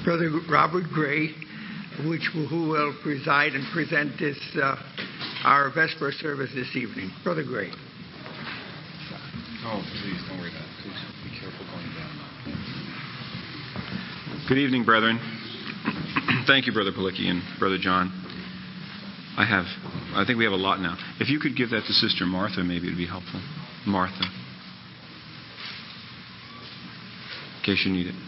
Brother Robert Gray, who will preside and present this our Vesper service this evening. Brother Gray. Oh, please, don't worry about it. Please be careful going down. Good evening, brethren. Thank you, Brother Palicki and Brother John. I think we have a lot now. If you could give that to Sister Martha, maybe it would be helpful. Martha. In case you need it.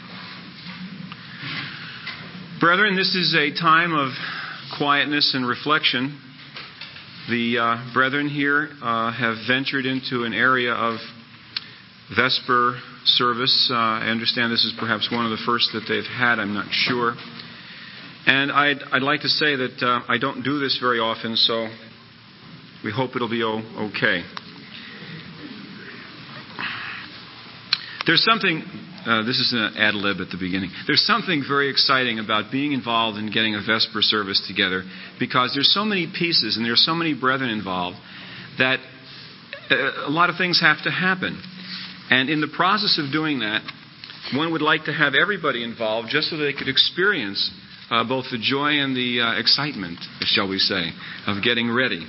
Brethren, this is a time of quietness and reflection. The brethren here have ventured into an area of Vesper service. I understand this is perhaps one of the first that they've had. I'm not sure. And I'd like to say that I don't do this very often, so we hope it'll be okay. There's something, this is an ad lib at the beginning. There's something very exciting about being involved in getting a Vesper service together, because there's so many pieces and there's so many brethren involved that a lot of things have to happen. And in the process of doing that, one would like to have everybody involved just so they could experience both the joy and the excitement, shall we say, of getting ready.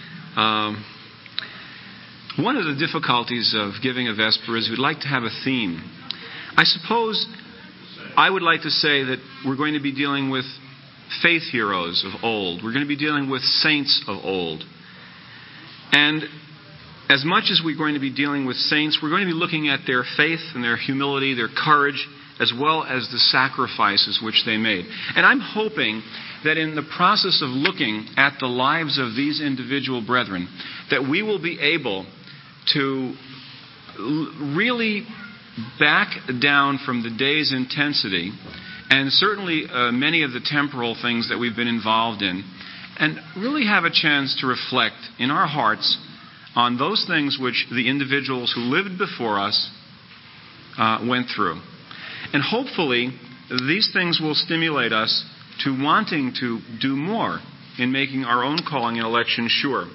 One of the difficulties of giving a Vesper is we'd like to have a theme. I suppose I would like to say that we're going to be dealing with faith heroes of old. We're going to be dealing with saints of old. And as much as we're going to be dealing with saints, we're going to be looking at their faith and their humility, their courage, as well as the sacrifices which they made. And I'm hoping that in the process of looking at the lives of these individual brethren, that we will be able to really back down from the day's intensity and certainly many of the temporal things that we've been involved in, and really have a chance to reflect in our hearts on those things which the individuals who lived before us went through. And hopefully, these things will stimulate us to wanting to do more in making our own calling and election sure.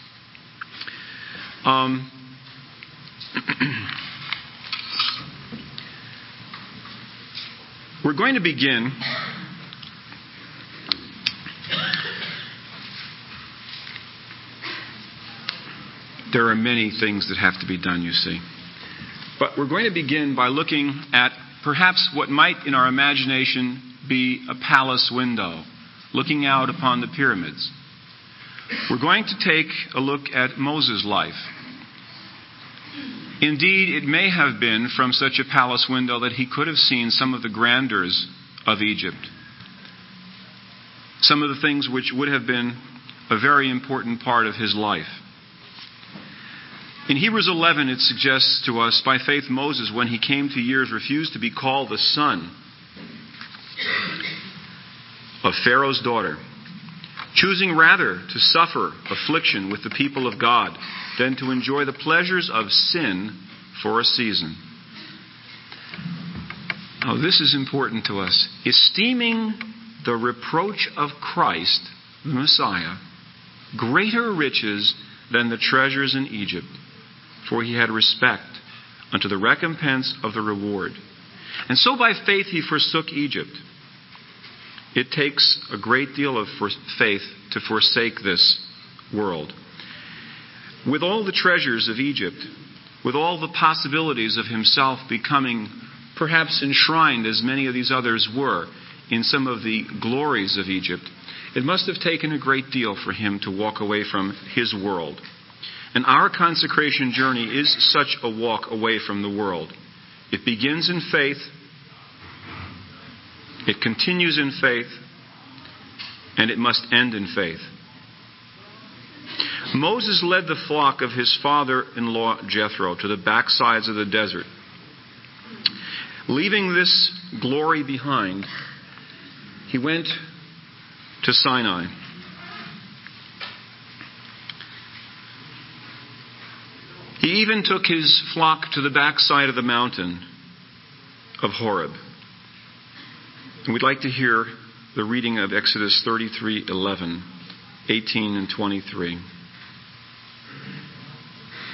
We're going to begin there are many things that have to be done, you see. But we're going to begin by looking at perhaps what might in our imagination be a palace window, looking out upon the pyramids. We're going to take a look at Moses' life. Indeed, it may have been from such a palace window that he could have seen some of the grandeurs of Egypt, some of the things which would have been a very important part of his life. In Hebrews 11, it suggests to us, by faith Moses, when he came to years, refused to be called the son of Pharaoh's daughter, choosing rather to suffer affliction with the people of God than to enjoy the pleasures of sin for a season. Now, this is important to us. Esteeming the reproach of Christ, the Messiah, greater riches than the treasures in Egypt, for he had respect unto the recompense of the reward. And so by faith he forsook Egypt. It takes a great deal of faith to forsake this world. With all the treasures of Egypt, with all the possibilities of himself becoming perhaps enshrined, as many of these others were, in some of the glories of Egypt, it must have taken a great deal for him to walk away from his world. And our consecration journey is such a walk away from the world. It begins in faith, it continues in faith, and it must end in faith. Moses led the flock of his father-in-law Jethro to the backsides of the desert. Leaving this glory behind, he went to Sinai. He even took his flock to the backside of the mountain of Horeb. And we'd like to hear the reading of Exodus 33:11, 18 and 23.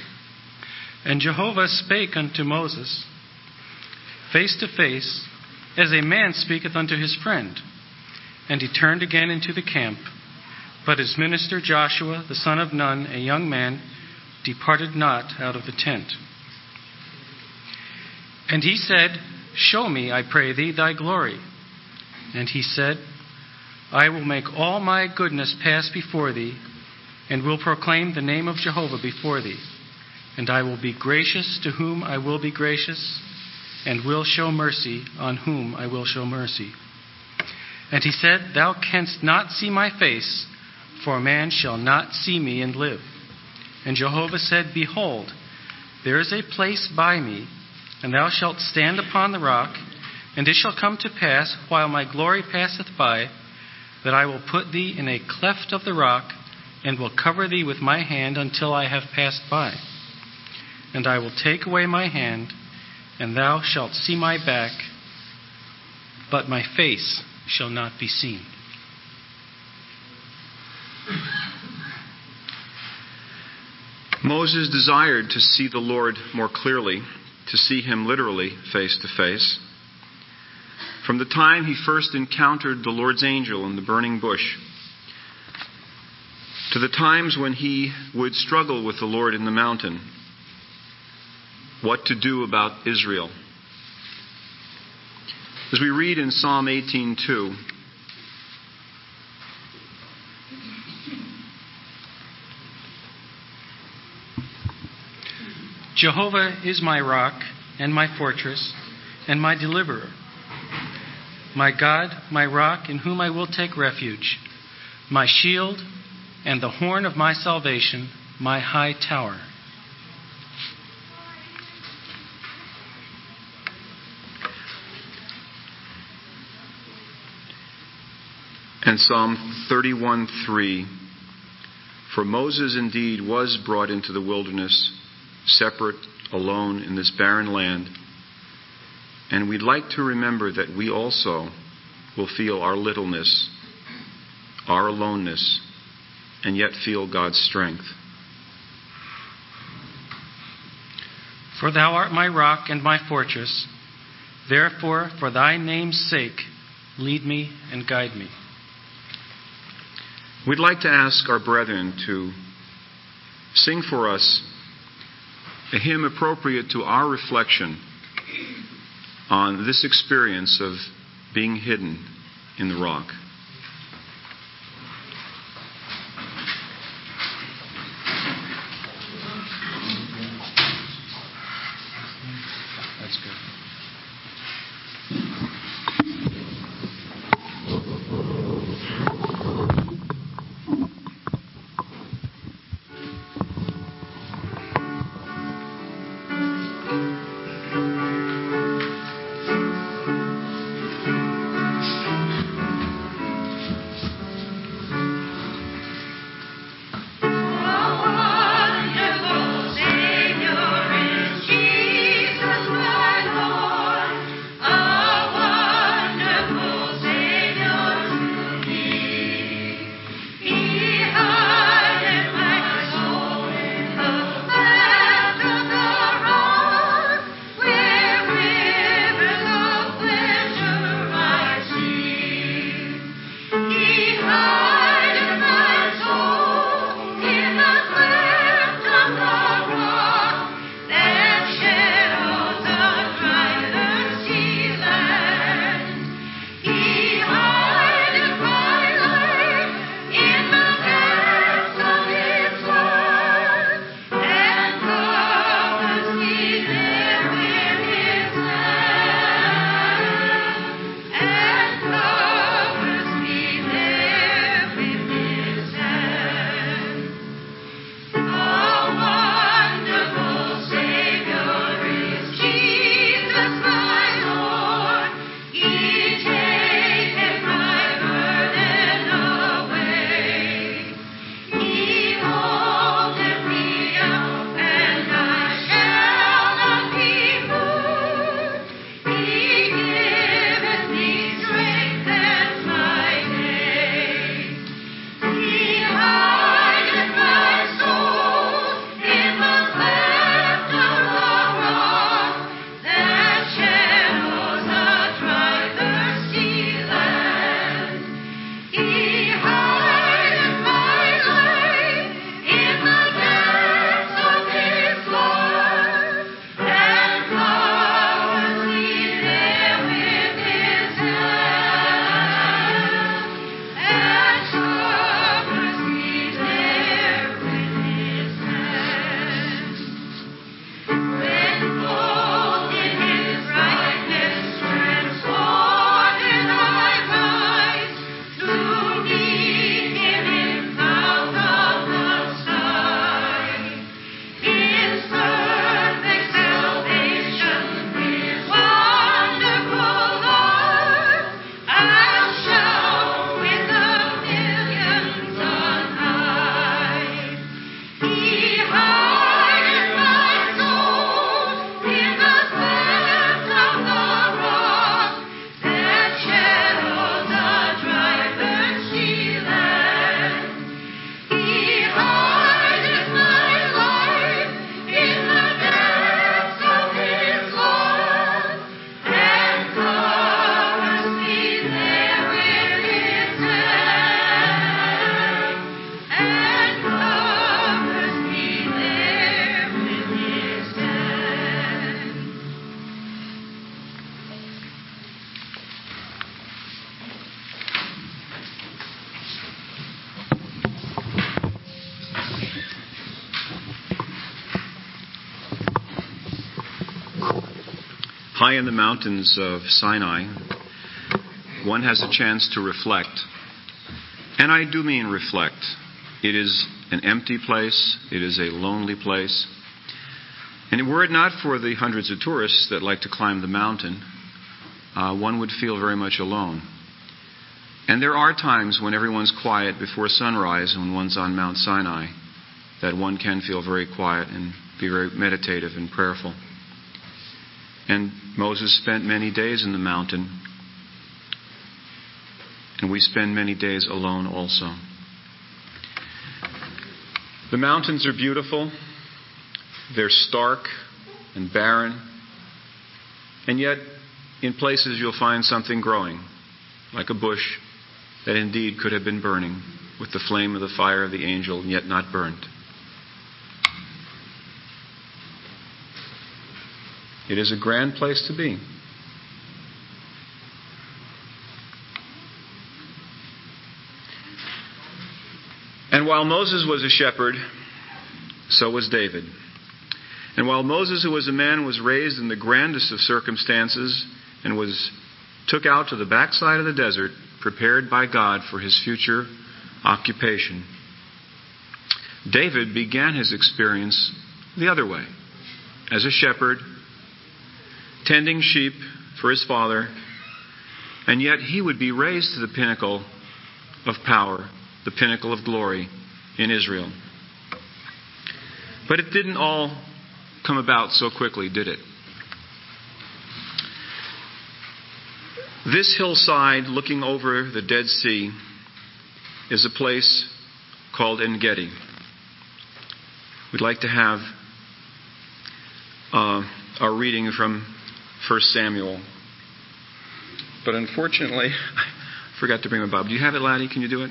And Jehovah spake unto Moses face to face as a man speaketh unto his friend. And he turned again into the camp. But his minister Joshua, the son of Nun, a young man, departed not out of the tent. And he said, Show me, I pray thee, thy glory. And he said, I will make all my goodness pass before thee, and will proclaim the name of Jehovah before thee. And I will be gracious to whom I will be gracious, and will show mercy on whom I will show mercy. And he said, Thou canst not see my face, for man shall not see me and live. And Jehovah said, Behold, there is a place by me, and thou shalt stand upon the rock, and it shall come to pass, while my glory passeth by, that I will put thee in a cleft of the rock, and will cover thee with my hand until I have passed by. And I will take away my hand, and thou shalt see my back, but my face shall not be seen. Moses desired to see the Lord more clearly, to see him literally face to face. From the time he first encountered the Lord's angel in the burning bush, to the times when he would struggle with the Lord in the mountain, what to do about Israel. As we read in Psalm 18:2, Jehovah is my rock and my fortress and my deliverer. My God, my rock, in whom I will take refuge, my shield and the horn of my salvation, my high tower. And Psalm 31:3, For Moses indeed was brought into the wilderness, separate, alone in this barren land. And we'd like to remember that we also will feel our littleness, our aloneness, and yet feel God's strength. For thou art my rock and my fortress. Therefore, for thy name's sake, lead me and guide me. We'd like to ask our brethren to sing for us a hymn appropriate to our reflection on this experience of being hidden in the rock. That's good. High in the mountains of Sinai, one has a chance to reflect. And I do mean reflect. It is an empty place. It is a lonely place. And were it not for the hundreds of tourists that like to climb the mountain, one would feel very much alone. And there are times when everyone's quiet before sunrise and when one's on Mount Sinai that one can feel very quiet and be very meditative and prayerful. And Moses spent many days in the mountain. And we spend many days alone also. The mountains are beautiful. They're stark and barren. And yet, in places you'll find something growing, like a bush that indeed could have been burning with the flame of the fire of the angel, and yet not burned. It is a grand place to be. And while Moses was a shepherd, so was David. And while Moses, who was a man, was raised in the grandest of circumstances and was took out to the backside of the desert, prepared by God for his future occupation, David began his experience the other way, as a shepherd, tending sheep for his father, and yet he would be raised to the pinnacle of power, the pinnacle of glory in Israel. But it didn't all come about so quickly, did it? This hillside looking over the Dead Sea is a place called En-Gedi. We'd like to have our reading from 1 Samuel. But unfortunately, I forgot to bring my Bible. Do you have it, Laddie? Can you do it?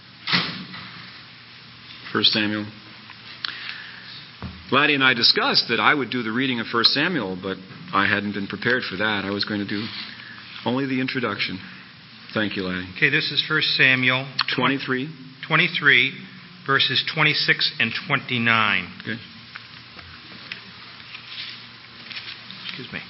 1 Samuel. Laddie and I discussed that I would do the reading of 1 Samuel, but I hadn't been prepared for that. I was going to do only the introduction. Thank you, Laddie. Okay, this is 1 Samuel 23, verses 26 and 29. Okay. Excuse me.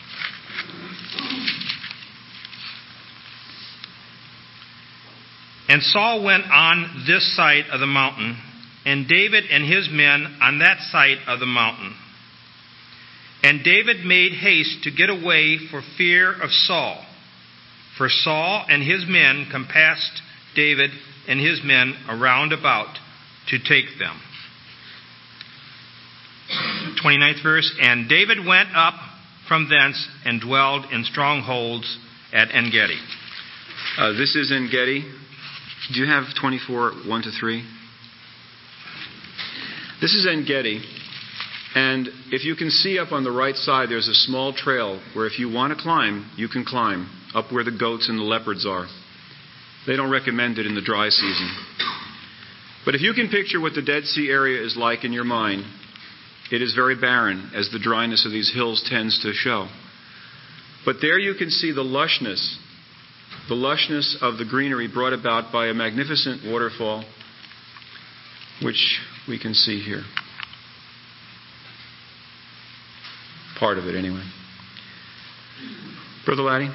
And Saul went on this side of the mountain, and David and his men on that side of the mountain. And David made haste to get away for fear of Saul. For Saul and his men compassed David and his men around about to take them. 29th verse. And David went up from thence and dwelled in strongholds at En-Gedi. This is En-Gedi. Do you have 24, 1 to 3? This is En-Gedi. And if you can see up on the right side, there's a small trail where if you want to climb, you can climb up where the goats and the leopards are. They don't recommend it in the dry season. But if you can picture what the Dead Sea area is like in your mind, it is very barren, as the dryness of these hills tends to show. But there you can see the lushness of the greenery brought about by a magnificent waterfall, which we can see here. Part of it, anyway. Brother Laddie?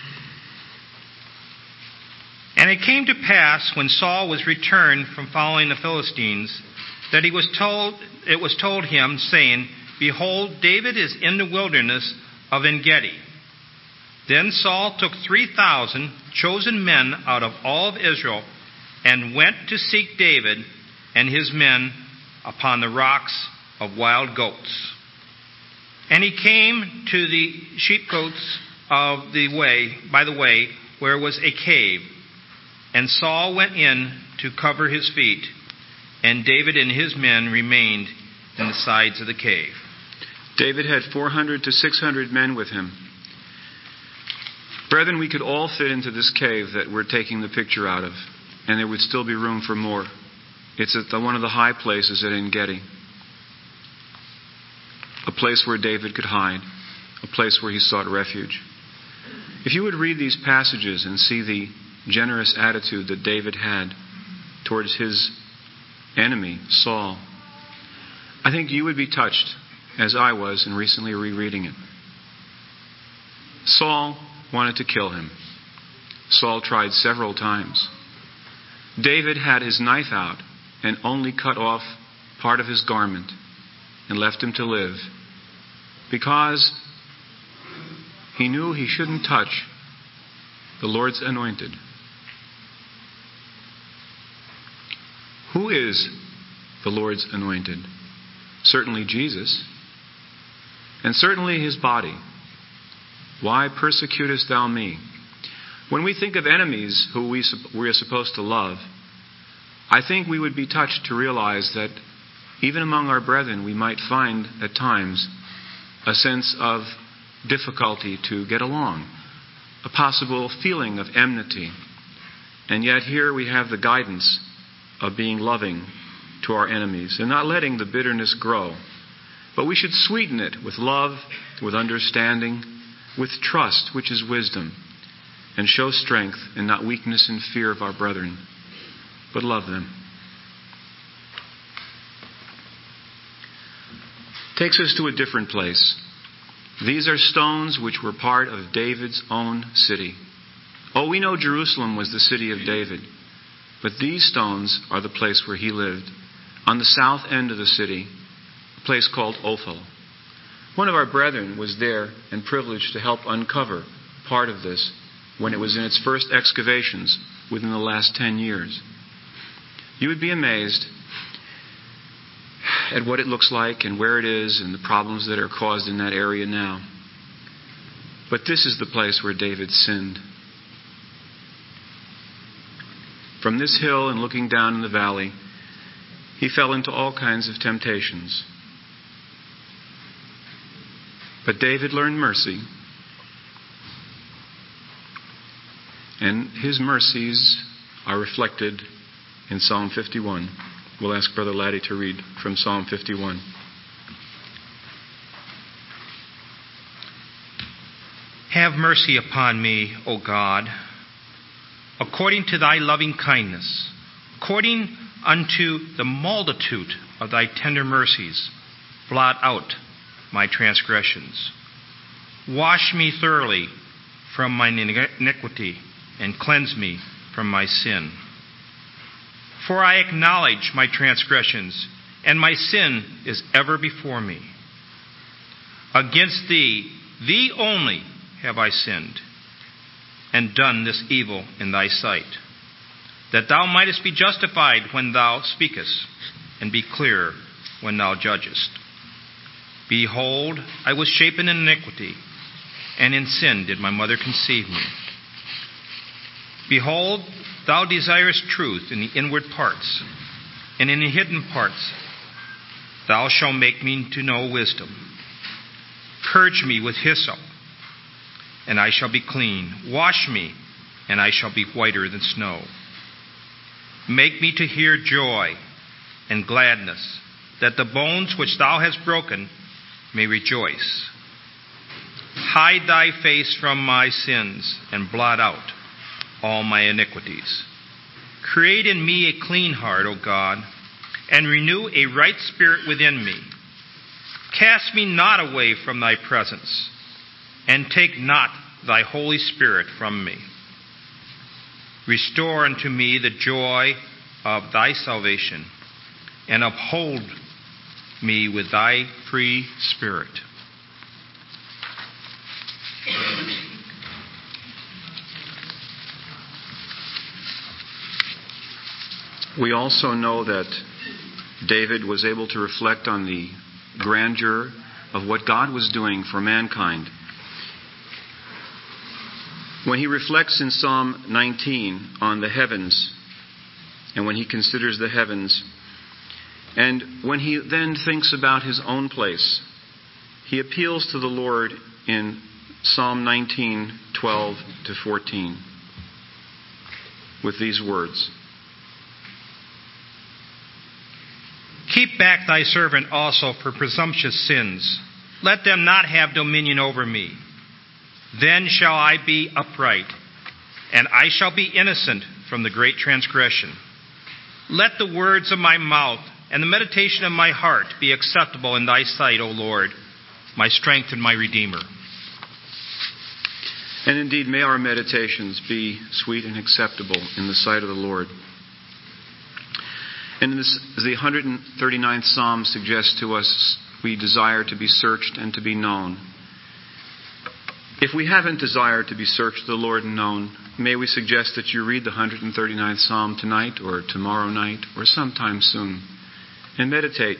And it came to pass, when Saul was returned from following the Philistines, that it was told him, saying, Behold, David is in the wilderness of En-Gedi. Then Saul took 3,000 chosen men out of all of Israel, and went to seek David and his men upon the rocks of wild goats. And he came to the sheepcotes of the way, by the way, where was a cave. And Saul went in to cover his feet, and David and his men remained in the sides of the cave. David had 400 to 600 men with him. Brethren, we could all fit into this cave that we're taking the picture out of, and there would still be room for more. It's at one of the high places at En-Gedi. A place where David could hide, a place where he sought refuge. If you would read these passages and see the generous attitude that David had towards his enemy, Saul, I think you would be touched, as I was in recently rereading it. Saul wanted to kill him. Saul tried several times. David had his knife out and only cut off part of his garment and left him to live because he knew he shouldn't touch the Lord's anointed. Who is the Lord's anointed? Certainly Jesus, and certainly his body. Why persecutest thou me? When we think of enemies who we are supposed to love, I think we would be touched to realize that even among our brethren we might find at times a sense of difficulty to get along, a possible feeling of enmity. And yet here we have the guidance of being loving to our enemies and not letting the bitterness grow. But we should sweeten it with love, with understanding, with trust, which is wisdom, and show strength and not weakness and fear of our brethren, but love them. Takes us to a different place. These are stones which were part of David's own city. Oh, we know Jerusalem was the city of David, but these stones are the place where he lived, on the south end of the city, a place called Ophel. One of our brethren was there and privileged to help uncover part of this when it was in its first excavations within the last 10 years. You would be amazed at what it looks like and where it is and the problems that are caused in that area now. But this is the place where David sinned. From this hill and looking down in the valley, he fell into all kinds of temptations. But David learned mercy. And his mercies are reflected in Psalm 51. We'll ask Brother Laddie to read from Psalm 51. Have mercy upon me, O God, according to thy loving kindness, according unto the multitude of thy tender mercies, blot out my transgressions. Wash me thoroughly from mine iniquity, and cleanse me from my sin. For I acknowledge my transgressions, and my sin is ever before me. Against thee, thee only, have I sinned, and done this evil in thy sight, that thou mightest be justified when thou speakest, and be clear when thou judgest. Behold, I was shapen in iniquity, and in sin did my mother conceive me. Behold, thou desirest truth in the inward parts, and in the hidden parts thou shalt make me to know wisdom. Purge me with hyssop, and I shall be clean. Wash me, and I shall be whiter than snow. Make me to hear joy and gladness, that the bones which thou hast broken may rejoice. Hide thy face from my sins, and blot out all my iniquities. Create in me a clean heart, O God, and renew a right spirit within me. Cast me not away from thy presence, and take not thy Holy Spirit from me. Restore unto me the joy of thy salvation, and uphold me with thy free spirit. We also know that David was able to reflect on the grandeur of what God was doing for mankind. When he reflects in Psalm 19 on the heavens, and when he considers the heavens, and when he then thinks about his own place, he appeals to the Lord in Psalm 19:12-14 with these words. Keep back thy servant also for presumptuous sins. Let them not have dominion over me. Then shall I be upright, and I shall be innocent from the great transgression. Let the words of my mouth and the meditation of my heart be acceptable in thy sight, O Lord, my strength and my Redeemer. And indeed, may our meditations be sweet and acceptable in the sight of the Lord. And as the 139th Psalm suggests to us, we desire to be searched and to be known. If we haven't desired to be searched of the Lord and known, may we suggest that you read the 139th Psalm tonight or tomorrow night or sometime soon and meditate.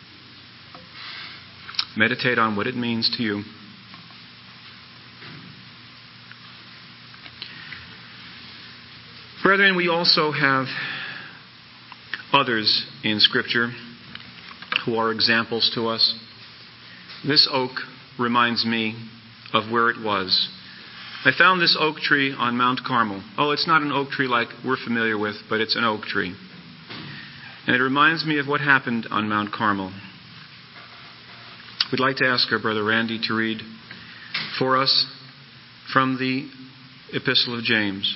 Meditate on what it means to you. Brethren, we also have others in Scripture who are examples to us. This oak reminds me of where it was. I found this oak tree on Mount Carmel. Oh, it's not an oak tree like we're familiar with, but it's an oak tree. And it reminds me of what happened on Mount Carmel. We'd like to ask our brother Randy to read for us from the Epistle of James.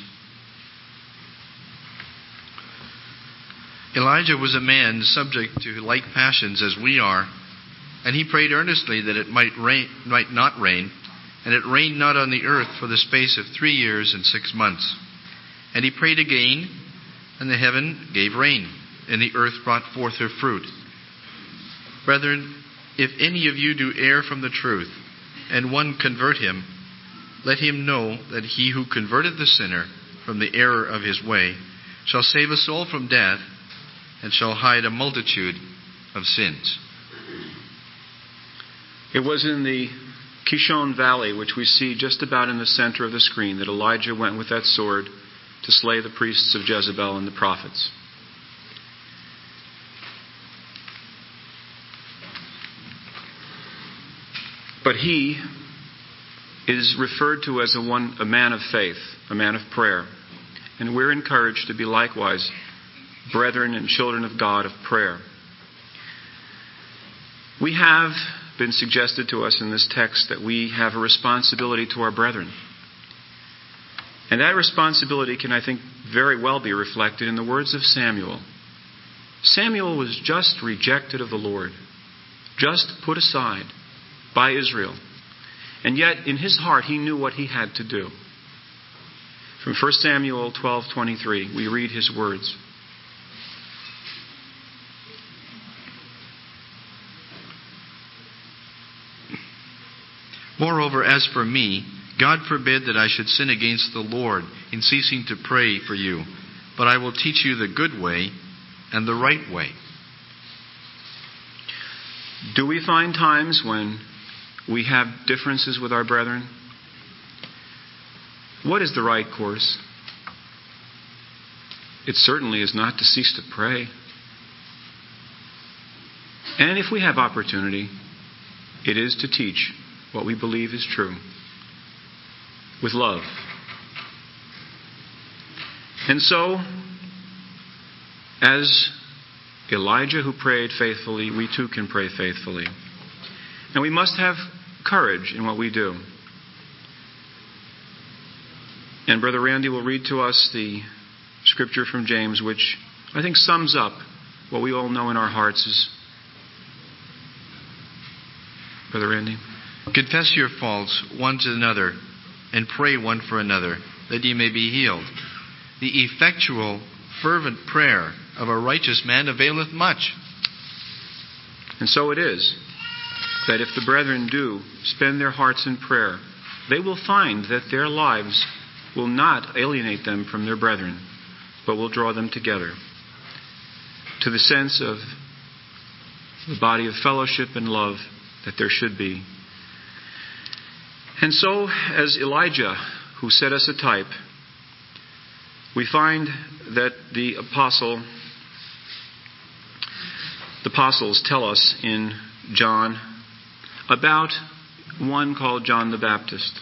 Elijah was a man subject to like passions as we are, and he prayed earnestly that it might not rain, and it rained not on the earth for the space of 3 years and 6 months. And he prayed again, and the heaven gave rain, and the earth brought forth her fruit. Brethren, if any of you do err from the truth, and one convert him, let him know that he who converted the sinner from the error of his way shall save a soul from death, and shall hide a multitude of sins. It was in the Kishon Valley, which we see just about in the center of the screen, that Elijah went with that sword to slay the priests of Jezebel and the prophets. But he is referred to as a man of faith, a man of prayer. And we're encouraged to be likewise brethren and children of God of prayer. We have been suggested to us in this text that we have a responsibility to our brethren. And that responsibility can, I think, very well be reflected in the words of Samuel. Samuel was just rejected of the Lord, just put aside by Israel. And yet, in his heart, he knew what he had to do. From 1 Samuel 12:23, we read his words. Moreover, as for me, God forbid that I should sin against the Lord in ceasing to pray for you, but I will teach you the good way and the right way. Do we find times when we have differences with our brethren? What is the right course? It certainly is not to cease to pray. And if we have opportunity, it is to teach what we believe is true with love. And so, as Elijah who prayed faithfully, we too can pray faithfully. And we must have courage in what we do. And Brother Randy will read to us the scripture from James, which I think sums up what we all know in our hearts. Is Brother Randy? Confess your faults one to another, and pray one for another, that ye may be healed. The effectual, fervent prayer of a righteous man availeth much. And so it is that if the brethren do spend their hearts in prayer, they will find that their lives will not alienate them from their brethren, but will draw them together to the sense of the body of fellowship and love that there should be. And so, as Elijah, who set us a type, we find that the apostles tell us in John about one called John the Baptist.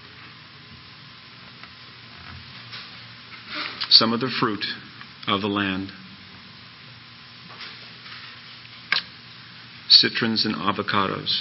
Some of the fruit of the land. Citrons and avocados.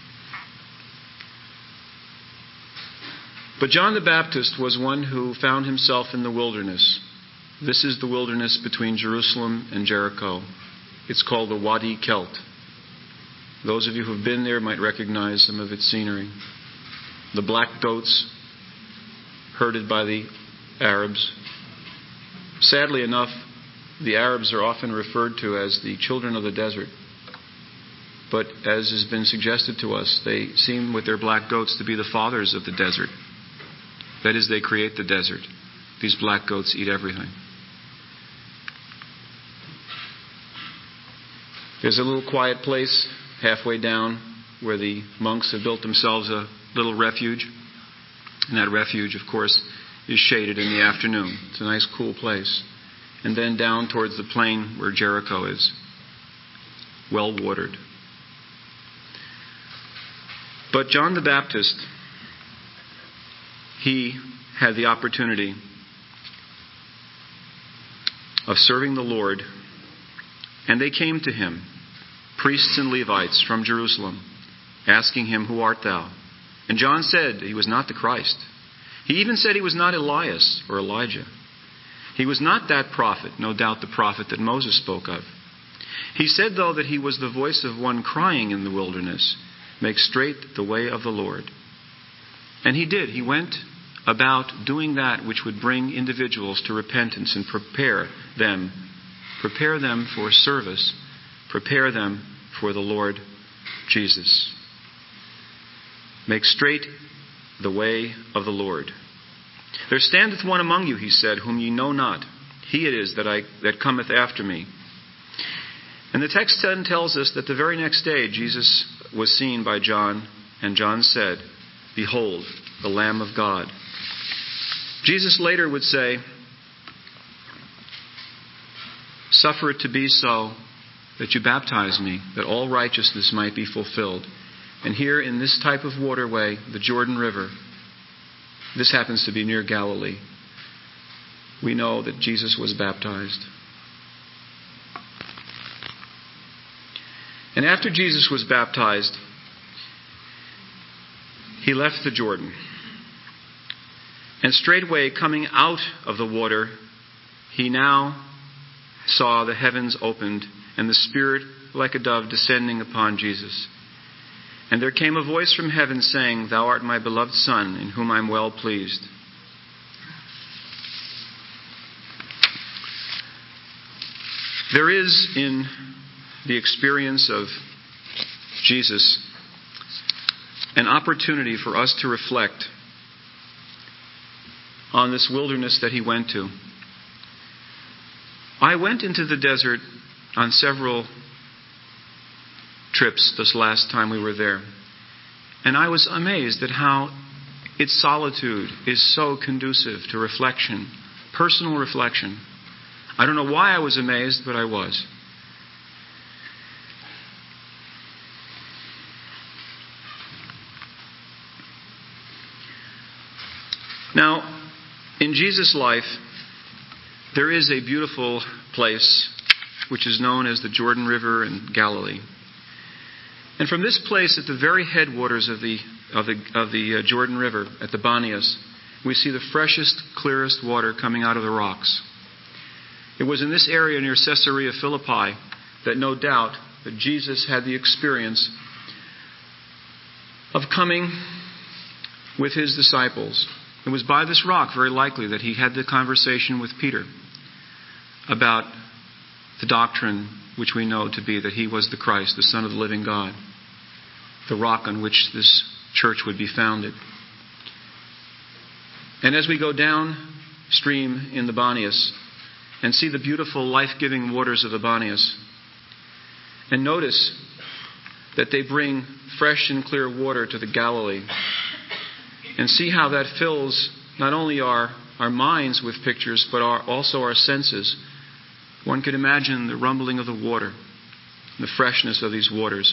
But John the Baptist was one who found himself in the wilderness. This is the wilderness between Jerusalem and Jericho. It's called the Wadi Kelt. Those of you who have been there might recognize some of its scenery. The black goats, herded by the Arabs. Sadly enough, the Arabs are often referred to as the children of the desert. But as has been suggested to us, they seem with their black goats to be the fathers of the desert. That is, they create the desert. These black goats eat everything. There's a little quiet place halfway down where the monks have built themselves a little refuge. And that refuge, of course, is shaded in the afternoon. It's a nice, cool place. And then down towards the plain where Jericho is, well watered. But John the Baptist, he had the opportunity of serving the Lord, and they came to him, priests and Levites from Jerusalem, asking him, "Who art thou?" And John said he was not the Christ. He even said he was not Elias or Elijah. He was not that prophet, no doubt the prophet that Moses spoke of. He said, though, that he was the voice of one crying in the wilderness, "Make straight the way of the Lord." And he did. He went about doing that which would bring individuals to repentance and prepare them for service, prepare them for the Lord Jesus. Make straight the way of the Lord. There standeth one among you, he said, whom ye know not. He it is that cometh after me. And the text then tells us that the very next day Jesus was seen by John, and John said, "Behold, the Lamb of God." Jesus later would say, "Suffer it to be so, that you baptize me, that all righteousness might be fulfilled." And here in this type of waterway, the Jordan River, this happens to be near Galilee, we know that Jesus was baptized. And after Jesus was baptized, he left the Jordan. And straightway, coming out of the water, he now saw the heavens opened and the Spirit like a dove descending upon Jesus. And there came a voice from heaven saying, "Thou art my beloved Son, in whom I am well pleased." There is in the experience of Jesus an opportunity for us to reflect on this wilderness that he went to. I went into the desert on several trips this last time we were there. And I was amazed at how its solitude is so conducive to reflection, personal reflection. I don't know why I was amazed, but I was. Now, in Jesus' life, there is a beautiful place which is known as the Jordan River in Galilee. And from this place, at the very headwaters of the Jordan River, at the Banias, we see the freshest, clearest water coming out of the rocks. It was in this area near Caesarea Philippi that no doubt that Jesus had the experience of coming with his disciples. It was by this rock, very likely, that he had the conversation with Peter about the doctrine which we know to be that he was the Christ, the Son of the living God, the rock on which this church would be founded. And as we go downstream in the Banias and see the beautiful life-giving waters of the Banias, and notice that they bring fresh and clear water to the Galilee, and see how that fills not only our minds with pictures, but also our senses. One could imagine the rumbling of the water, the freshness of these waters.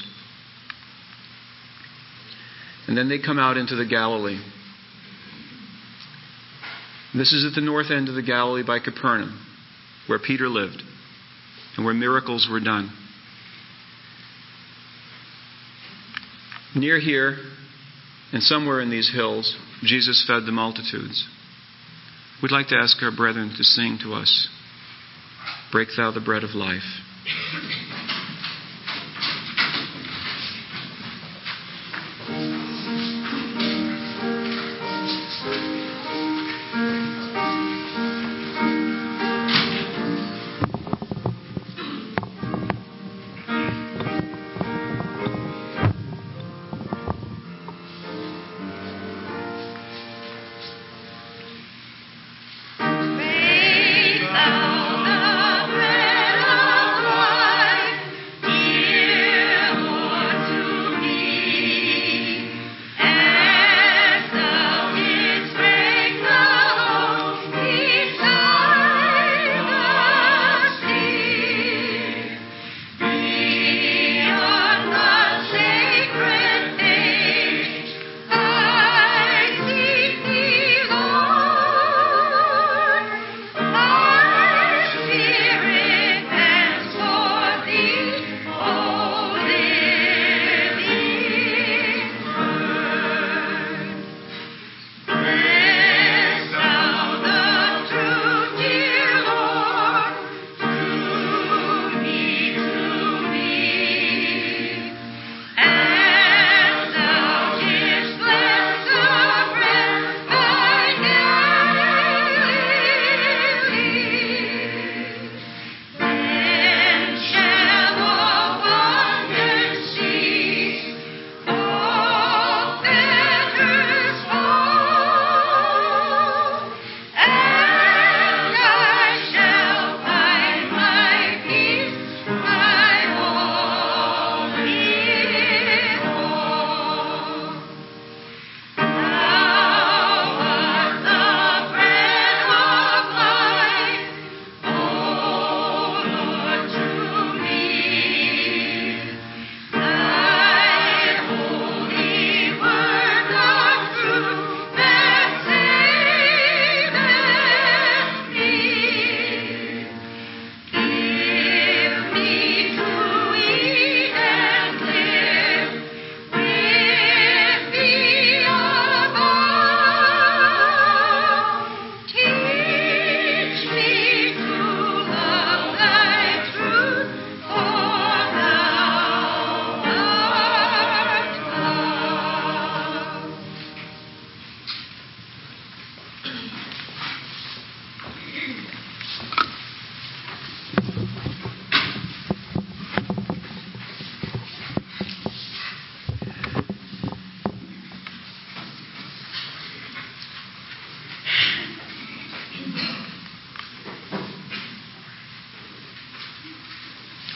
And then they come out into the Galilee. This is at the north end of the Galilee by Capernaum, where Peter lived and where miracles were done. Near here, and somewhere in these hills, Jesus fed the multitudes. We'd like to ask our brethren to sing to us, "Break thou the bread of life."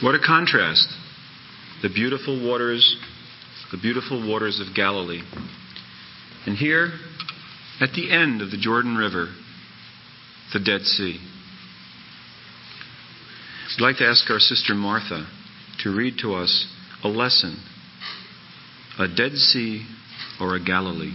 What a contrast. The beautiful waters of Galilee. And here, at the end of the Jordan River, the Dead Sea. I'd like to ask our sister Martha to read to us a lesson, a Dead Sea or a Galilee.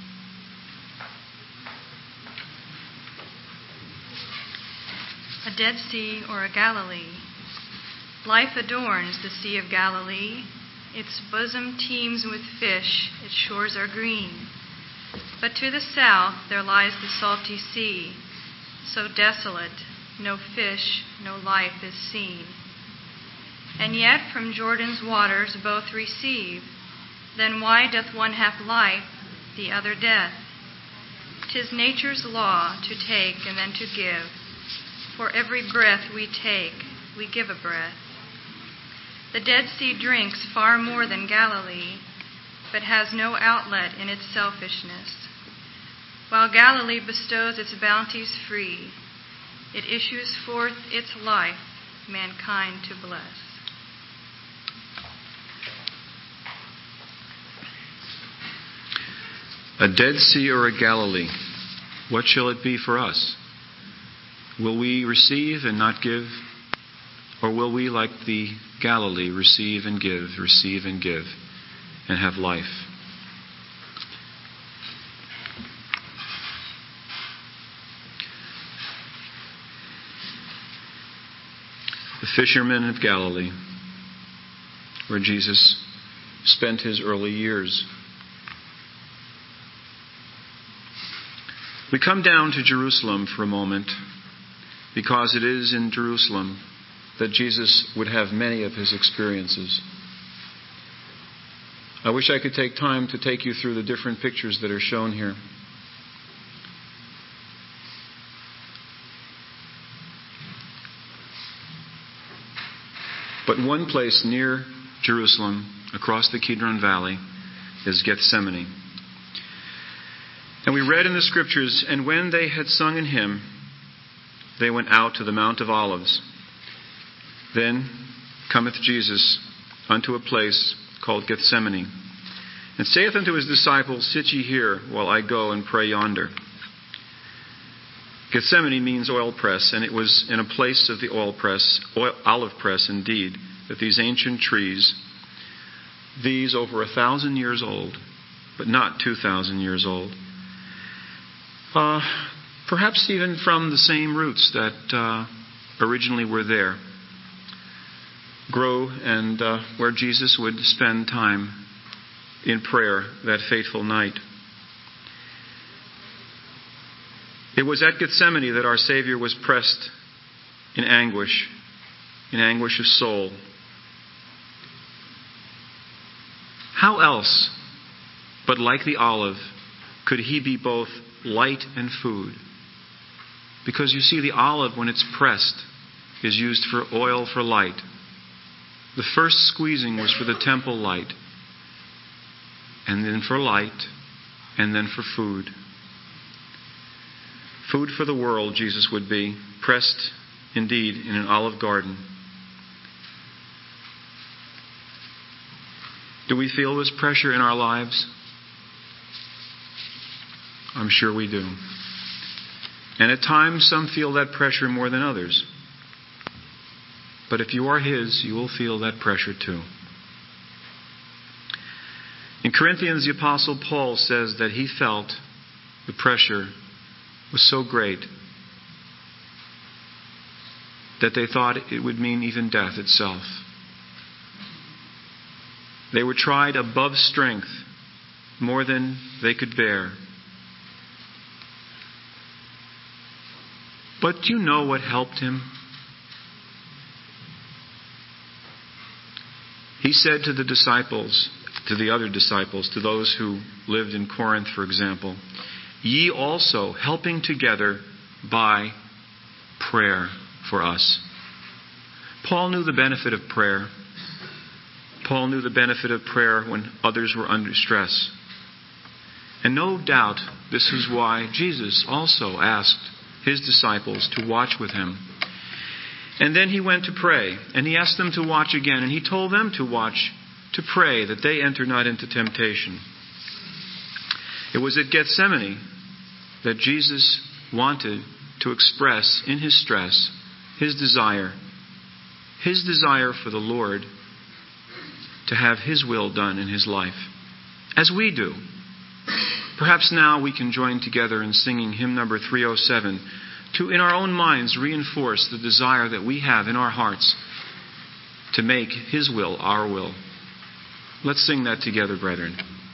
A Dead Sea or a Galilee. Life adorns the Sea of Galilee. Its bosom teems with fish, its shores are green. But to the south there lies the salty sea, so desolate, no fish, no life is seen. And yet from Jordan's waters both receive. Then why doth one have life, the other death? 'Tis nature's law to take and then to give. For every breath we take, we give a breath. The Dead Sea drinks far more than Galilee, but has no outlet in its selfishness. While Galilee bestows its bounties free, it issues forth its life, mankind to bless. A Dead Sea or a Galilee, what shall it be for us? Will we receive and not give? Or will we, like the Galilee, receive and give, and have life? The fishermen of Galilee, where Jesus spent his early years. We come down to Jerusalem for a moment because it is in Jerusalem that Jesus would have many of his experiences. I wish I could take time to take you through the different pictures that are shown here. But one place near Jerusalem, across the Kidron Valley, is Gethsemane. And we read in the Scriptures, and when they had sung an hymn, they went out to the Mount of Olives. Then cometh Jesus unto a place called Gethsemane, and saith unto his disciples, Sit ye here, while I go and pray yonder. Gethsemane means oil press, and it was in a place of the olive press indeed, that these ancient trees, these over 1,000 years old, but not 2,000 years old, perhaps even from the same roots that originally were there, grow, and where Jesus would spend time in prayer that fateful night. It was at Gethsemane that our Savior was pressed in anguish of soul. How else, but like the olive, could he be both light and food? Because you see, the olive, when it's pressed, is used for oil for light. The first squeezing was for the temple light, and then for light, and then for food. Food for the world, Jesus would be, pressed indeed in an olive garden. Do we feel this pressure in our lives? I'm sure we do. And at times some feel that pressure more than others. But if you are his, you will feel that pressure too. In Corinthians, the Apostle Paul says that he felt the pressure was so great that they thought it would mean even death itself. They were tried above strength, more than they could bear. But do you know what helped him? He said to the disciples, to the other disciples, to those who lived in Corinth, for example, ye also helping together by prayer for us. Paul knew the benefit of prayer. Paul knew the benefit of prayer when others were under stress. And no doubt this is why Jesus also asked his disciples to watch with him. And then he went to pray, and he asked them to watch again, and he told them to watch, to pray, that they enter not into temptation. It was at Gethsemane that Jesus wanted to express in his stress his desire for the Lord to have his will done in his life, as we do. Perhaps now we can join together in singing hymn number 307 to, in our own minds, reinforce the desire that we have in our hearts to make his will our will. Let's sing that together, brethren.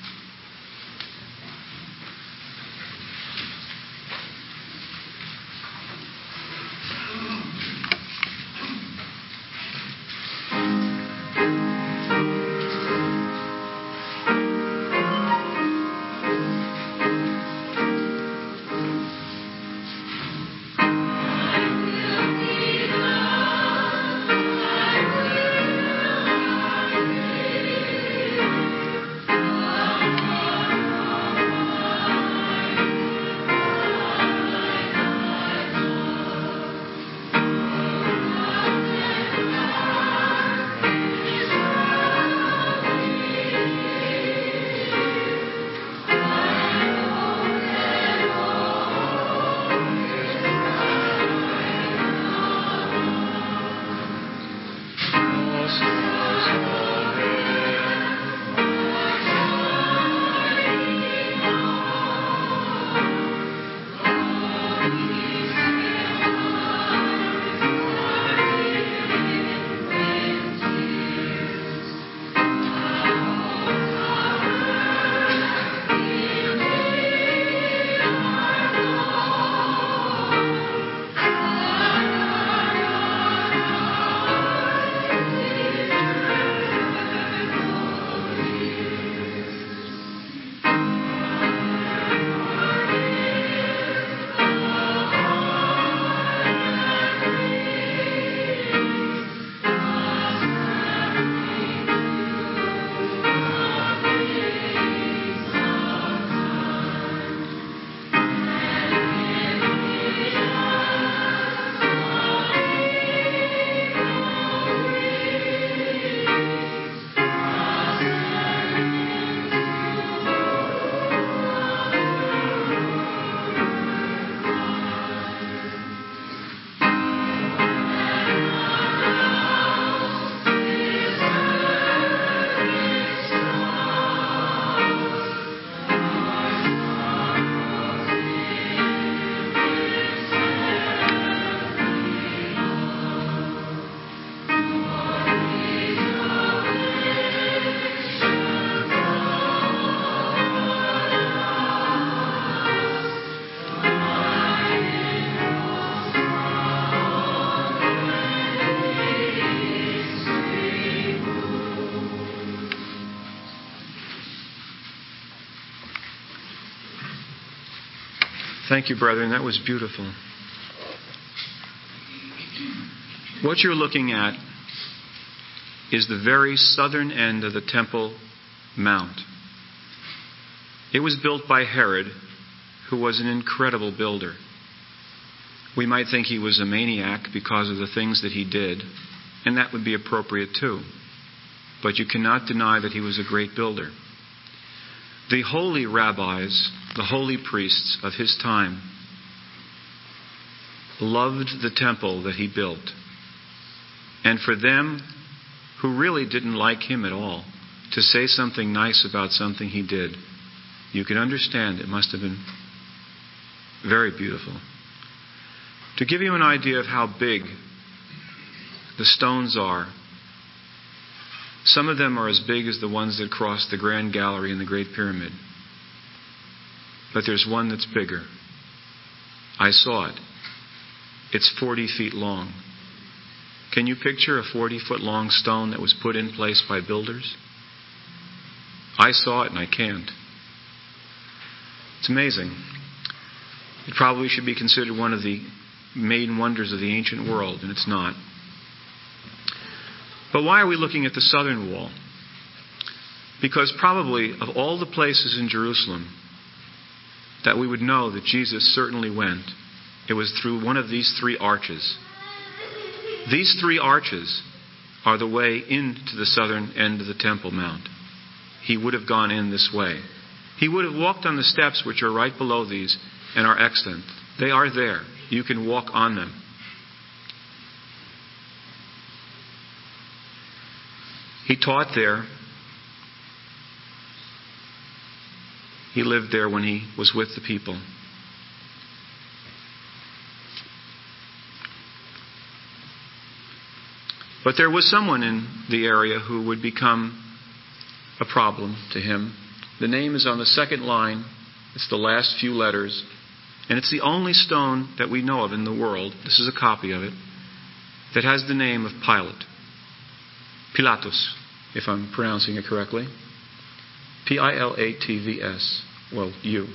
Thank you, brethren. That was beautiful. What you're looking at is the very southern end of the Temple Mount. It was built by Herod, who was an incredible builder. We might think he was a maniac because of the things that he did, and that would be appropriate too. But you cannot deny that he was a great builder. The holy rabbis, the holy priests of his time, loved the temple that he built. And for them, who really didn't like him at all, to say something nice about something he did, you can understand it must have been very beautiful. To give you an idea of how big the stones are, some of them are as big as the ones that cross the Grand Gallery in the Great Pyramid. But there's one that's bigger. I saw it. It's 40 feet long. Can you picture a 40-foot long stone that was put in place by builders? I saw it and I can't. It's amazing. It probably should be considered one of the main wonders of the ancient world, and it's not. But why are we looking at the southern wall? Because probably of all the places in Jerusalem that we would know that Jesus certainly went, it was through one of these three arches. These 3 arches are the way into the southern end of the Temple Mount. He would have gone in this way. He would have walked on the steps which are right below these and are extant. They are there. You can walk on them. He taught there. He lived there when he was with the people. But there was someone in the area who would become a problem to him. The name is on the second line. It's the last few letters. And it's the only stone that we know of in the world, this is a copy of it, that has the name of Pilate. Pilatus, if I'm pronouncing it correctly. Pilatvs. Well, you.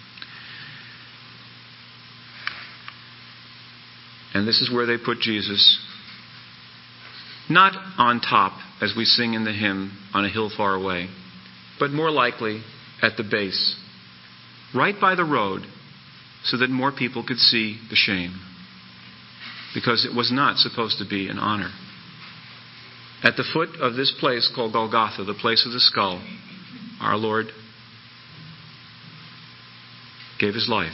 And this is where they put Jesus. Not on top, as we sing in the hymn, on a hill far away, but more likely at the base, right by the road, so that more people could see the shame. Because it was not supposed to be an honor. At the foot of this place called Golgotha, the place of the skull, our Lord gave his life.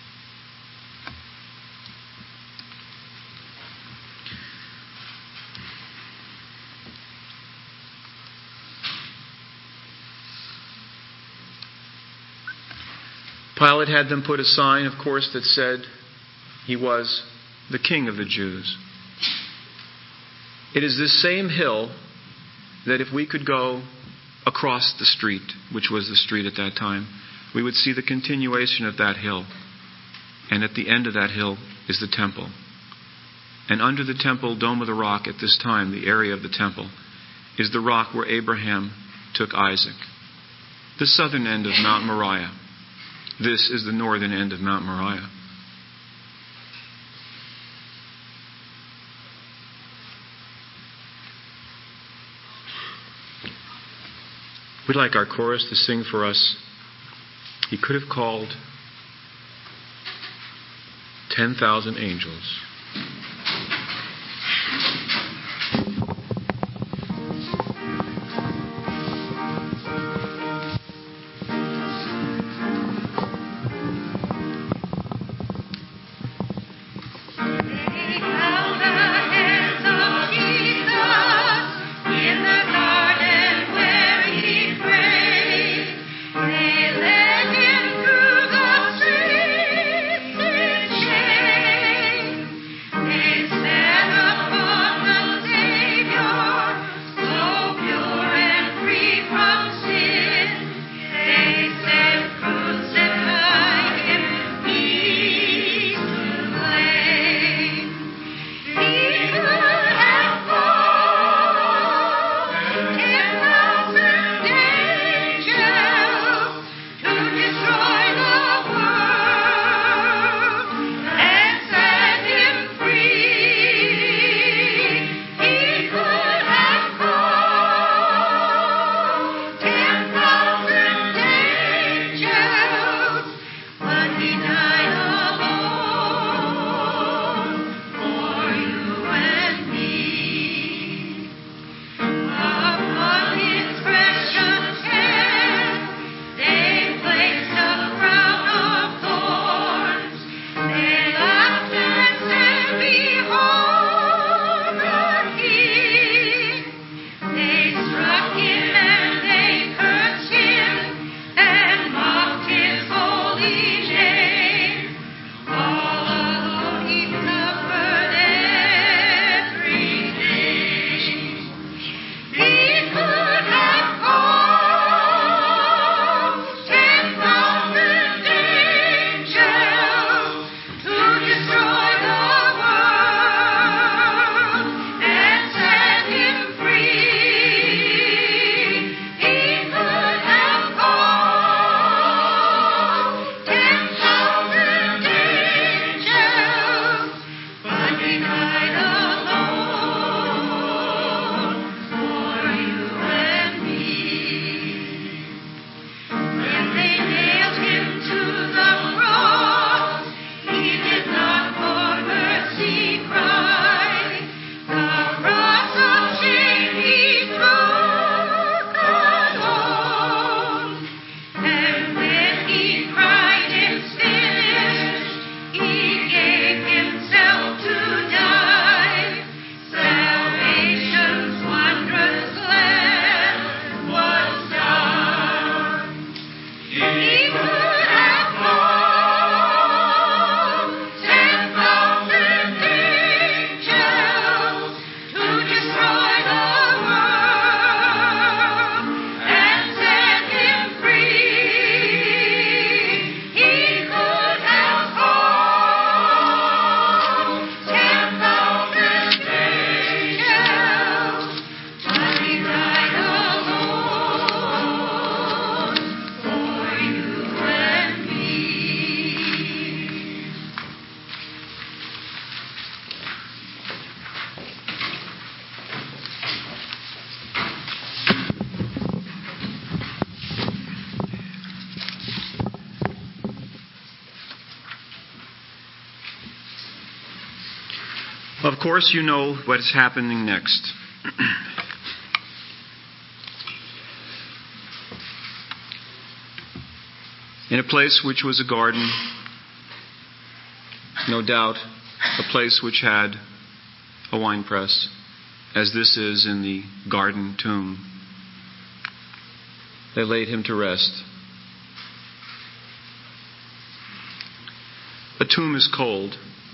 Pilate had them put a sign, of course, that said he was the King of the Jews. It is this same hill that if we could go across the street, which was the street at that time, we would see the continuation of that hill. And at the end of that hill is the temple. And under the temple, Dome of the Rock at this time, the area of the temple, is the rock where Abraham took Isaac. The southern end of Mount Moriah. This is the northern end of Mount Moriah. We'd like our chorus to sing for us. He could have called 10,000 angels. Of course, you know what is happening next. In a place which was a garden, no doubt a place which had a winepress, as this is in the garden tomb, they laid him to rest. A tomb is cold.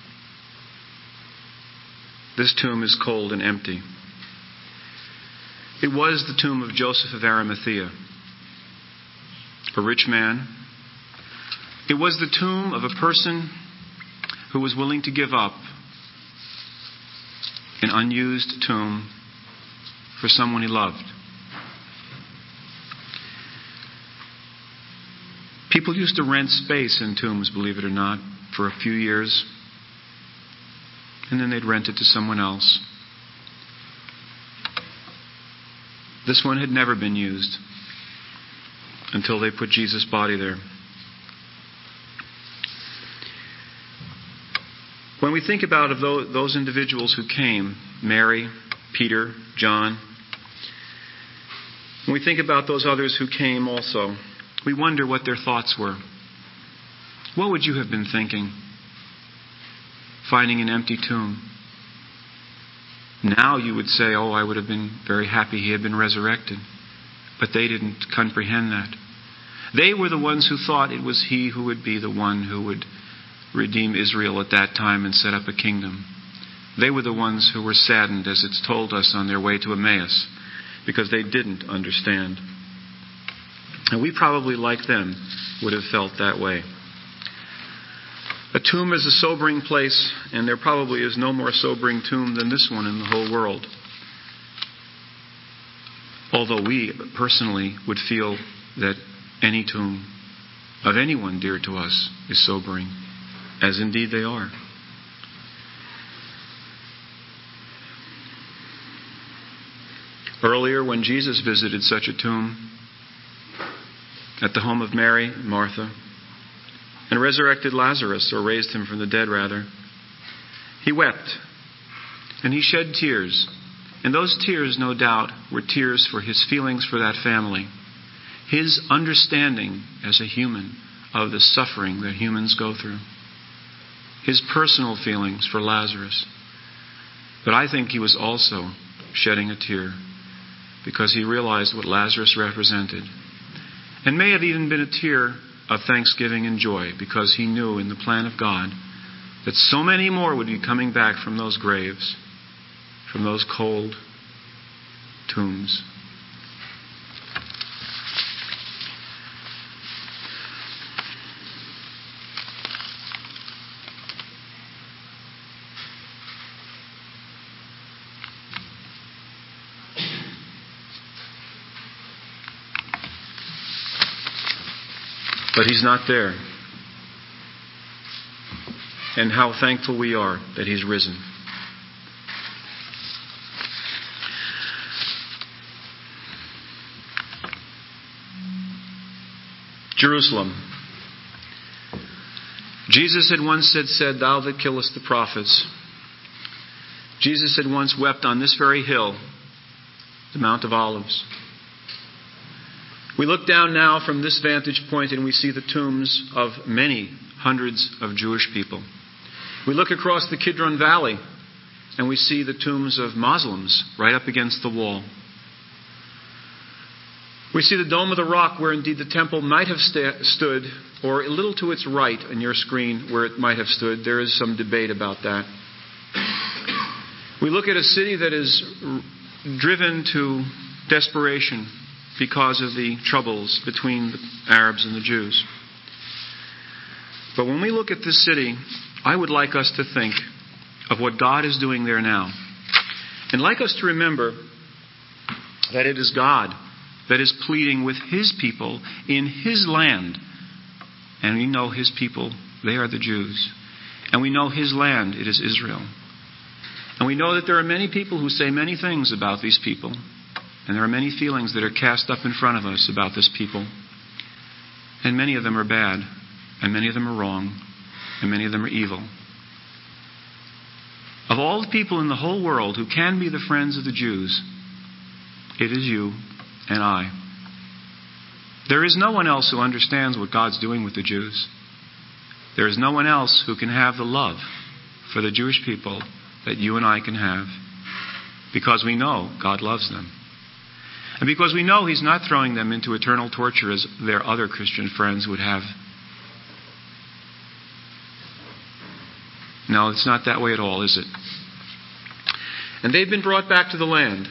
This tomb is cold and empty. It was the tomb of Joseph of Arimathea, a rich man. It was the tomb of a person who was willing to give up an unused tomb for someone he loved. People used to rent space in tombs, believe it or not, for a few years, and then they'd rent it to someone else. This one had never been used until they put Jesus' body there. When we think about those individuals who came, Mary, Peter, John, when we think about those others who came also, we wonder what their thoughts were. What would you have been thinking, finding an empty tomb? Now you would say, oh, I would have been very happy he had been resurrected. But they didn't comprehend that. They were the ones who thought it was he who would be the one who would redeem Israel at that time and set up a kingdom. They were the ones who were saddened, as it's told us, on their way to Emmaus, because they didn't understand. And we probably, like them, would have felt that way. A tomb is a sobering place, and there probably is no more sobering tomb than this one in the whole world. Although we personally would feel that any tomb of anyone dear to us is sobering, as indeed they are. Earlier, when Jesus visited such a tomb at the home of Mary and Martha, and resurrected Lazarus, or raised him from the dead rather, he wept and he shed tears. And those tears, no doubt, were tears for his feelings for that family, his understanding as a human of the suffering that humans go through, his personal feelings for Lazarus. But I think he was also shedding a tear because he realized what Lazarus represented, and may have even been a tear of thanksgiving and joy, because he knew in the plan of God that so many more would be coming back from those graves, from those cold tombs. But he's not there. And how thankful we are that he's risen. Jerusalem. Jesus had once said, "Thou that killest the prophets." Jesus had once wept on this very hill, the Mount of Olives. We look down now from this vantage point and we see the tombs of many hundreds of Jewish people. We look across the Kidron Valley and we see the tombs of Muslims right up against the wall. We see the Dome of the Rock, where indeed the temple might have stood, or a little to its right on your screen where it might have stood. There is some debate about that. We look at a city that is driven to desperation because of the troubles between the Arabs and the Jews. But when we look at this city, I would like us to think of what God is doing there now. And like us to remember that it is God that is pleading with His people in His land. And we know His people, they are the Jews. And we know His land, it is Israel. And we know that there are many people who say many things about these people. And there are many feelings that are cast up in front of us about this people. And many of them are bad. And many of them are wrong. And many of them are evil. of all the people in the whole world who can be the friends of the Jews, it is you and I. There is no one else who understands what God's doing with the Jews. There is no one else who can have the love for the Jewish people that you and I can have, because we know God loves them. And because we know He's not throwing them into eternal torture as their other Christian friends would have. No, it's not that way at all, is it? And they've been brought back to the land.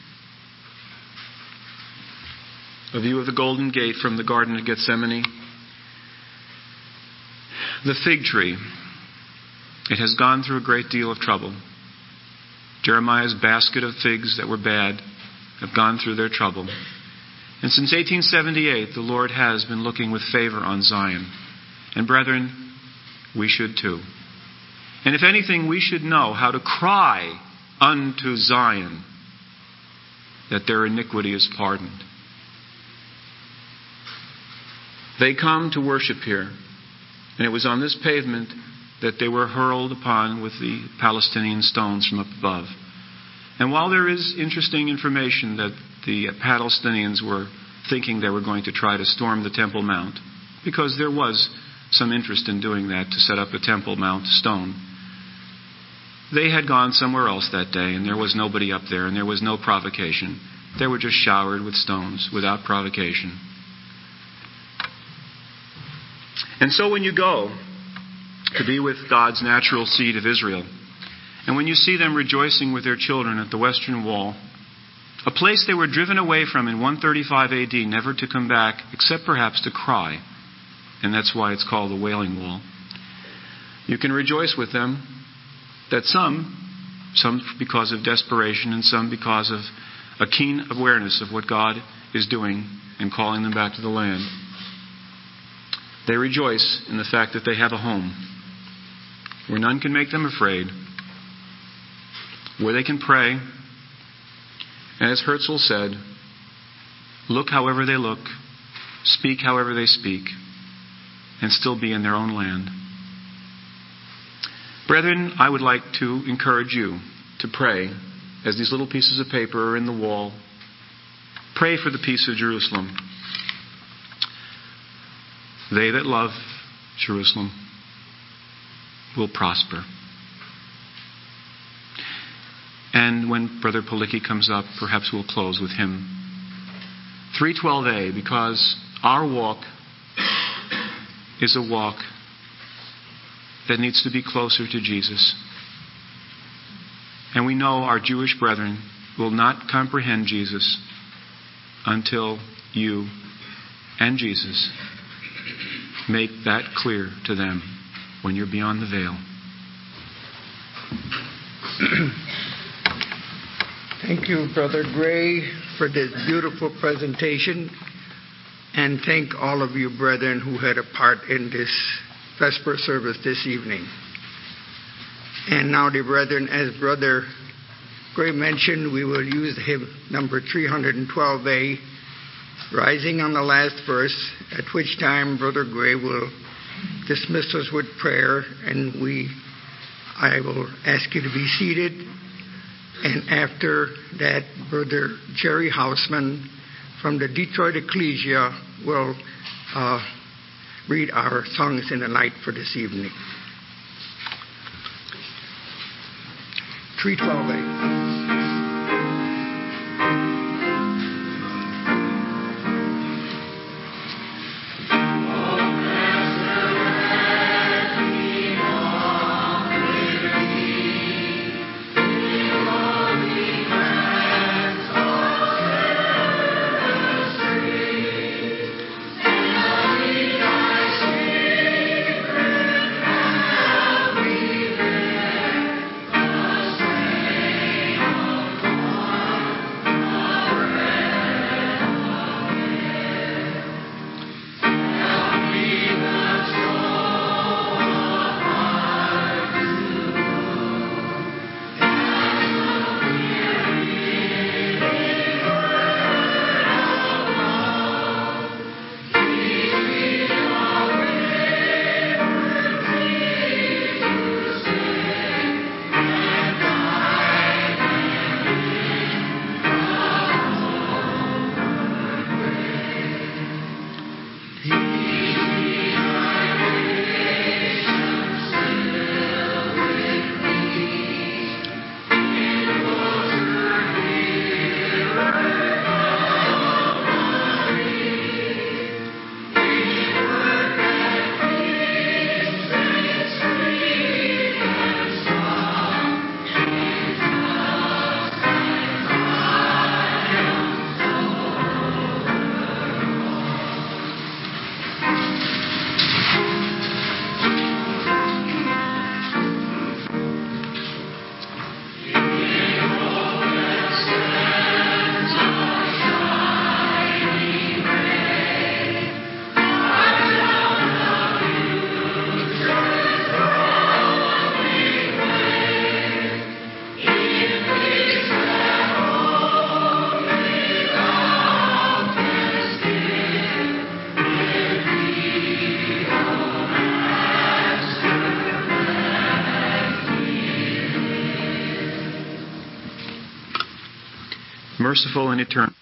A view of the Golden Gate from the Garden of Gethsemane. The fig tree. It has gone through a great deal of trouble. Jeremiah's basket of figs that were bad have gone through their trouble. And since 1878, the Lord has been looking with favor on Zion. And brethren, we should too. And if anything, we should know how to cry unto Zion that their iniquity is pardoned. They come to worship here. And it was on this pavement that they were hurled upon with the Palestinian stones from up above. And while there is interesting information that the Palestinians were thinking they were going to try to storm the Temple Mount, because there was some interest in doing that, to set up a Temple Mount stone, they had gone somewhere else that day, and there was nobody up there, and there was no provocation. They were just showered with stones without provocation. And so when you go to be with God's natural seed of Israel, and when you see them rejoicing with their children at the Western Wall, a place they were driven away from in 135 AD, never to come back, except perhaps to cry, and that's why it's called the Wailing Wall, you can rejoice with them that some because of desperation and some because of a keen awareness of what God is doing and calling them back to the land, they rejoice in the fact that they have a home where none can make them afraid, where they can pray, and as Herzl said, look however they look, speak however they speak, and still be in their own land. Brethren, I would like to encourage you to pray as these little pieces of paper are in the wall. Pray for the peace of Jerusalem. They that love Jerusalem will prosper. And when Brother Palicki comes up, perhaps we'll close with him. 312a, because our walk is a walk that needs to be closer to Jesus. And we know our Jewish brethren will not comprehend Jesus until you and Jesus make that clear to them when you're beyond the veil. Thank you, Brother Gray, for this beautiful presentation. And thank all of you, brethren, who had a part in this Vesper service this evening. And now, dear brethren, as Brother Gray mentioned, we will use hymn number 312a, rising on the last verse, at which time Brother Gray will dismiss us with prayer, and I will ask you to be seated. And after that, Brother Jerry Hausman from the Detroit Ecclesia will read our songs in the night for this evening. 312a. merciful and eternal.